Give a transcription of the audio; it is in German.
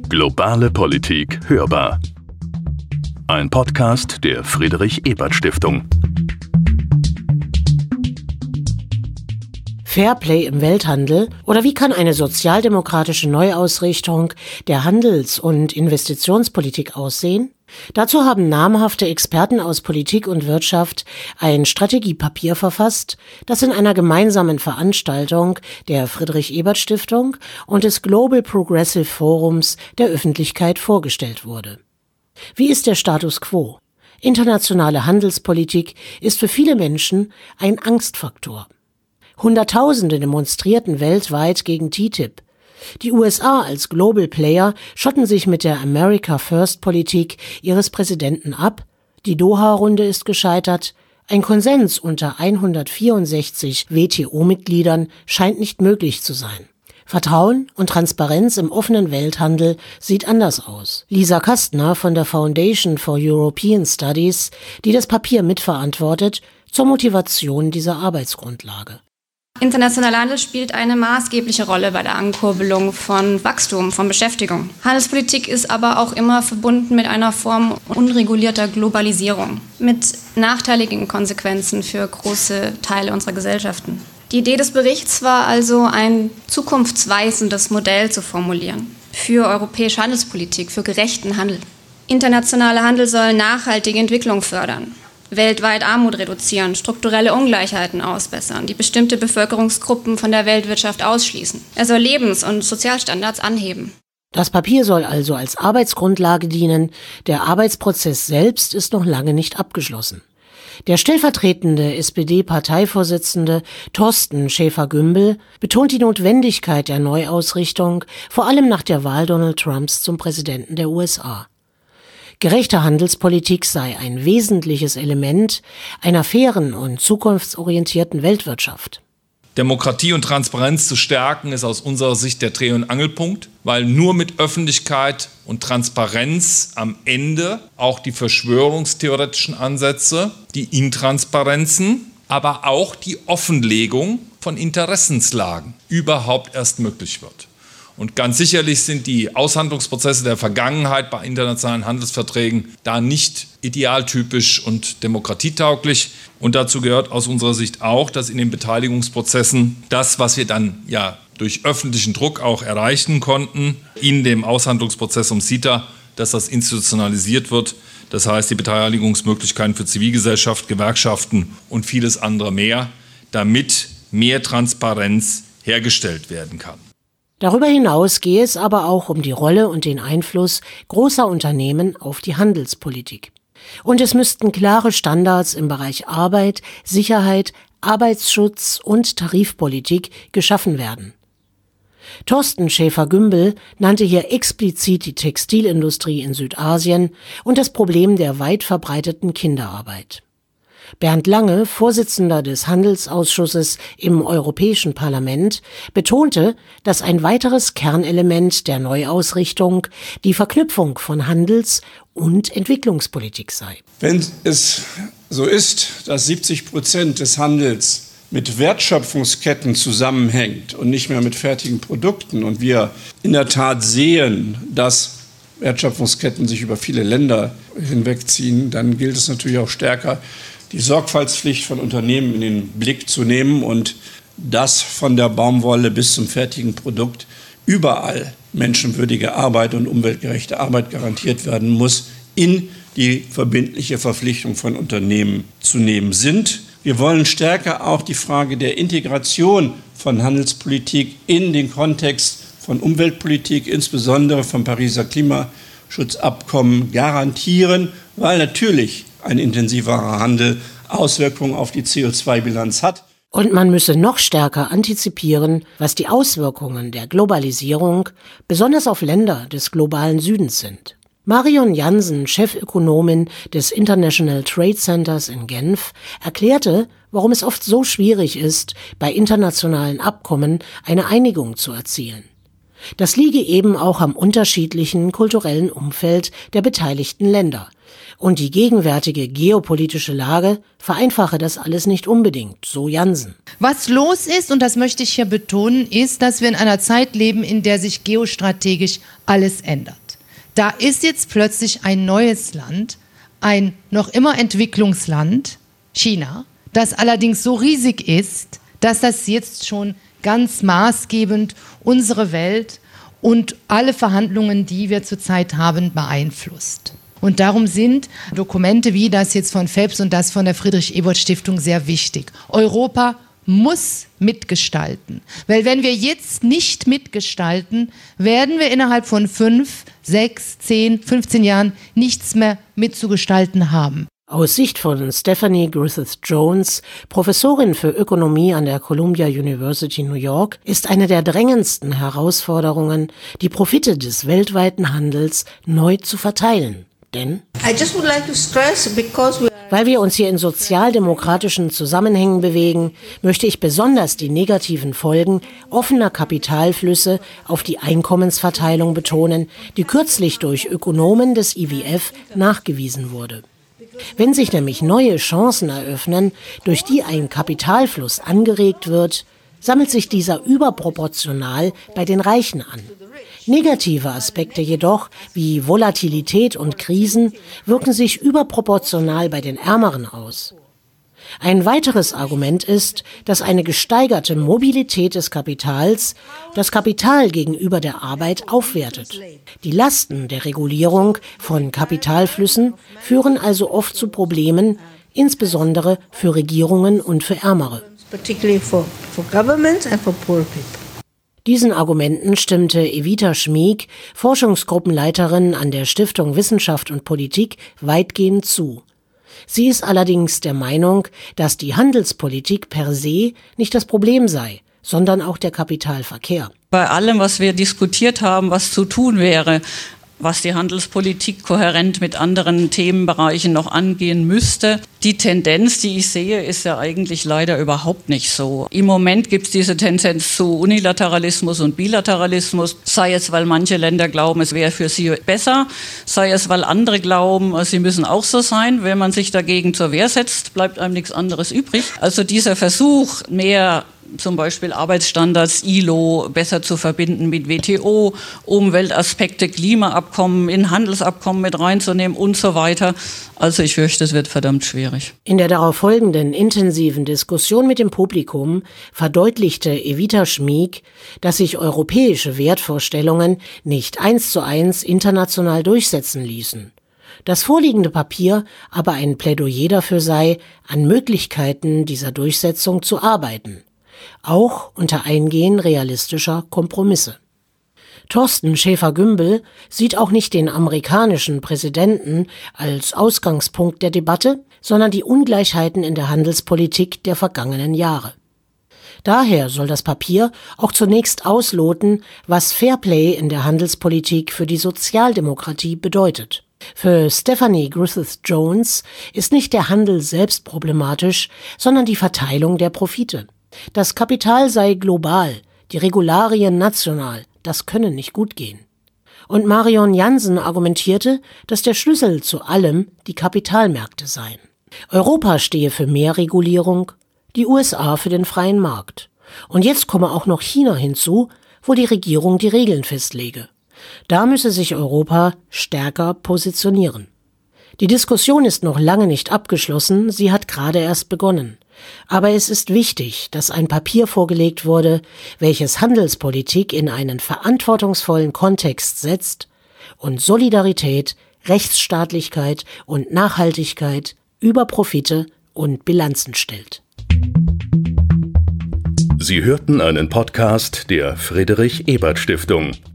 Globale Politik hörbar. Ein Podcast der Friedrich-Ebert-Stiftung. Fairplay im Welthandel oder wie kann eine sozialdemokratische Neuausrichtung der Handels- und Investitionspolitik aussehen? Dazu haben namhafte Experten aus Politik und Wirtschaft ein Strategiepapier verfasst, das in einer gemeinsamen Veranstaltung der Friedrich-Ebert-Stiftung und des Global Progressive Forums der Öffentlichkeit vorgestellt wurde. Wie ist der Status quo? Internationale Handelspolitik ist für viele Menschen ein Angstfaktor. Hunderttausende demonstrierten weltweit gegen TTIP. Die USA als Global Player schotten sich mit der America First Politik ihres Präsidenten ab, die Doha-Runde ist gescheitert, ein Konsens unter 164 WTO-Mitgliedern scheint nicht möglich zu sein. Vertrauen und Transparenz im offenen Welthandel sieht anders aus. Lisa Kastner von der Foundation for European Studies, die das Papier mitverantwortet, zur Motivation dieser Arbeitsgrundlage. Internationaler Handel spielt eine maßgebliche Rolle bei der Ankurbelung von Wachstum, von Beschäftigung. Handelspolitik ist aber auch immer verbunden mit einer Form unregulierter Globalisierung, mit nachteiligen Konsequenzen für große Teile unserer Gesellschaften. Die Idee des Berichts war also, ein zukunftsweisendes Modell zu formulieren für europäische Handelspolitik, für gerechten Handel. Internationaler Handel soll nachhaltige Entwicklung fördern, weltweit Armut reduzieren, strukturelle Ungleichheiten ausbessern, die bestimmte Bevölkerungsgruppen von der Weltwirtschaft ausschließen. Er soll Lebens- und Sozialstandards anheben. Das Papier soll also als Arbeitsgrundlage dienen. Der Arbeitsprozess selbst ist noch lange nicht abgeschlossen. Der stellvertretende SPD-Parteivorsitzende Thorsten Schäfer-Gümbel betont die Notwendigkeit der Neuausrichtung, vor allem nach der Wahl Donald Trumps zum Präsidenten der USA. Gerechte Handelspolitik sei ein wesentliches Element einer fairen und zukunftsorientierten Weltwirtschaft. Demokratie und Transparenz zu stärken, ist aus unserer Sicht der Dreh- und Angelpunkt, weil nur mit Öffentlichkeit und Transparenz am Ende auch die verschwörungstheoretischen Ansätze, die Intransparenzen, aber auch die Offenlegung von Interessenslagen überhaupt erst möglich wird. Und ganz sicherlich sind die Aushandlungsprozesse der Vergangenheit bei internationalen Handelsverträgen da nicht idealtypisch und demokratietauglich. Und dazu gehört aus unserer Sicht auch, dass in den Beteiligungsprozessen das, was wir dann ja durch öffentlichen Druck auch erreichen konnten, in dem Aushandlungsprozess um CETA, dass das institutionalisiert wird. Das heißt, die Beteiligungsmöglichkeiten für Zivilgesellschaft, Gewerkschaften und vieles andere mehr, damit mehr Transparenz hergestellt werden kann. Darüber hinaus gehe es aber auch um die Rolle und den Einfluss großer Unternehmen auf die Handelspolitik. Und es müssten klare Standards im Bereich Arbeit, Sicherheit, Arbeitsschutz und Tarifpolitik geschaffen werden. Thorsten Schäfer-Gümbel nannte hier explizit die Textilindustrie in Südasien und das Problem der weit verbreiteten Kinderarbeit. Bernd Lange, Vorsitzender des Handelsausschusses im Europäischen Parlament, betonte, dass ein weiteres Kernelement der Neuausrichtung die Verknüpfung von Handels- und Entwicklungspolitik sei. Wenn es so ist, dass 70% des Handels mit Wertschöpfungsketten zusammenhängt und nicht mehr mit fertigen Produkten und wir in der Tat sehen, dass Wertschöpfungsketten sich über viele Länder hinwegziehen, dann gilt es natürlich auch stärker, die Sorgfaltspflicht von Unternehmen in den Blick zu nehmen und dass von der Baumwolle bis zum fertigen Produkt überall menschenwürdige Arbeit und umweltgerechte Arbeit garantiert werden muss, in die verbindliche Verpflichtung von Unternehmen zu nehmen sind. Wir wollen stärker auch die Frage der Integration von Handelspolitik in den Kontext von Umweltpolitik, insbesondere vom Pariser Klimaschutzabkommen, garantieren, weil natürlich ein intensiverer Handel Auswirkungen auf die CO2-Bilanz hat. Und man müsse noch stärker antizipieren, was die Auswirkungen der Globalisierung besonders auf Länder des globalen Südens sind. Marion Jansen, Chefökonomin des International Trade Centers in Genf, erklärte, warum es oft so schwierig ist, bei internationalen Abkommen eine Einigung zu erzielen. Das liege eben auch am unterschiedlichen kulturellen Umfeld der beteiligten Länder. Und die gegenwärtige geopolitische Lage vereinfache das alles nicht unbedingt, so Jansen. Was los ist, und das möchte ich hier betonen, ist, dass wir in einer Zeit leben, in der sich geostrategisch alles ändert. Da ist jetzt plötzlich ein neues Land, ein noch immer Entwicklungsland, China, das allerdings so riesig ist, dass das jetzt schon ganz maßgebend unsere Welt und alle Verhandlungen, die wir zurzeit haben, beeinflusst. Und darum sind Dokumente wie das jetzt von Phelps und das von der Friedrich-Ebert-Stiftung sehr wichtig. Europa muss mitgestalten. Weil wenn wir jetzt nicht mitgestalten, werden wir innerhalb von 5, 6, 10, 15 Jahren nichts mehr mitzugestalten haben. Aus Sicht von Stephanie Griffith-Jones, Professorin für Ökonomie an der Columbia University New York, ist eine der drängendsten Herausforderungen, die Profite des weltweiten Handels neu zu verteilen. Denn weil wir uns hier in sozialdemokratischen Zusammenhängen bewegen, möchte ich besonders die negativen Folgen offener Kapitalflüsse auf die Einkommensverteilung betonen, die kürzlich durch Ökonomen des IWF nachgewiesen wurde. Wenn sich nämlich neue Chancen eröffnen, durch die ein Kapitalfluss angeregt wird, sammelt sich dieser überproportional bei den Reichen an. Negative Aspekte jedoch, wie Volatilität und Krisen, wirken sich überproportional bei den Ärmeren aus. Ein weiteres Argument ist, dass eine gesteigerte Mobilität des Kapitals das Kapital gegenüber der Arbeit aufwertet. Die Lasten der Regulierung von Kapitalflüssen führen also oft zu Problemen, insbesondere für Regierungen und für Ärmere. Diesen Argumenten stimmte Evita Schmieg, Forschungsgruppenleiterin an der Stiftung Wissenschaft und Politik, weitgehend zu. Sie ist allerdings der Meinung, dass die Handelspolitik per se nicht das Problem sei, sondern auch der Kapitalverkehr. Bei allem, was wir diskutiert haben, was zu tun wäre, was die Handelspolitik kohärent mit anderen Themenbereichen noch angehen müsste. Die Tendenz, die ich sehe, ist ja eigentlich leider überhaupt nicht so. Im Moment gibt es diese Tendenz zu Unilateralismus und Bilateralismus, sei es, weil manche Länder glauben, es wäre für sie besser, sei es, weil andere glauben, sie müssen auch so sein. Wenn man sich dagegen zur Wehr setzt, bleibt einem nichts anderes übrig. Also dieser Versuch, mehr zum Beispiel Arbeitsstandards, ILO besser zu verbinden mit WTO, Umweltaspekte, Klimaabkommen in Handelsabkommen mit reinzunehmen und so weiter. Also ich fürchte, es wird verdammt schwierig. In der darauf folgenden intensiven Diskussion mit dem Publikum verdeutlichte Evita Schmieg, dass sich europäische Wertvorstellungen nicht 1:1 international durchsetzen ließen. Das vorliegende Papier aber ein Plädoyer dafür sei, an Möglichkeiten dieser Durchsetzung zu arbeiten. Auch unter Eingehen realistischer Kompromisse. Thorsten Schäfer-Gümbel sieht auch nicht den amerikanischen Präsidenten als Ausgangspunkt der Debatte, sondern die Ungleichheiten in der Handelspolitik der vergangenen Jahre. Daher soll das Papier auch zunächst ausloten, was Fairplay in der Handelspolitik für die Sozialdemokratie bedeutet. Für Stephanie Griffith-Jones ist nicht der Handel selbst problematisch, sondern die Verteilung der Profite. Das Kapital sei global, die Regularien national, das könne nicht gut gehen. Und Marion Jansen argumentierte, dass der Schlüssel zu allem die Kapitalmärkte seien. Europa stehe für mehr Regulierung, die USA für den freien Markt. Und jetzt komme auch noch China hinzu, wo die Regierung die Regeln festlege. Da müsse sich Europa stärker positionieren. Die Diskussion ist noch lange nicht abgeschlossen, sie hat gerade erst begonnen. Aber es ist wichtig, dass ein Papier vorgelegt wurde, welches Handelspolitik in einen verantwortungsvollen Kontext setzt und Solidarität, Rechtsstaatlichkeit und Nachhaltigkeit über Profite und Bilanzen stellt. Sie hörten einen Podcast der Friedrich Ebert Stiftung.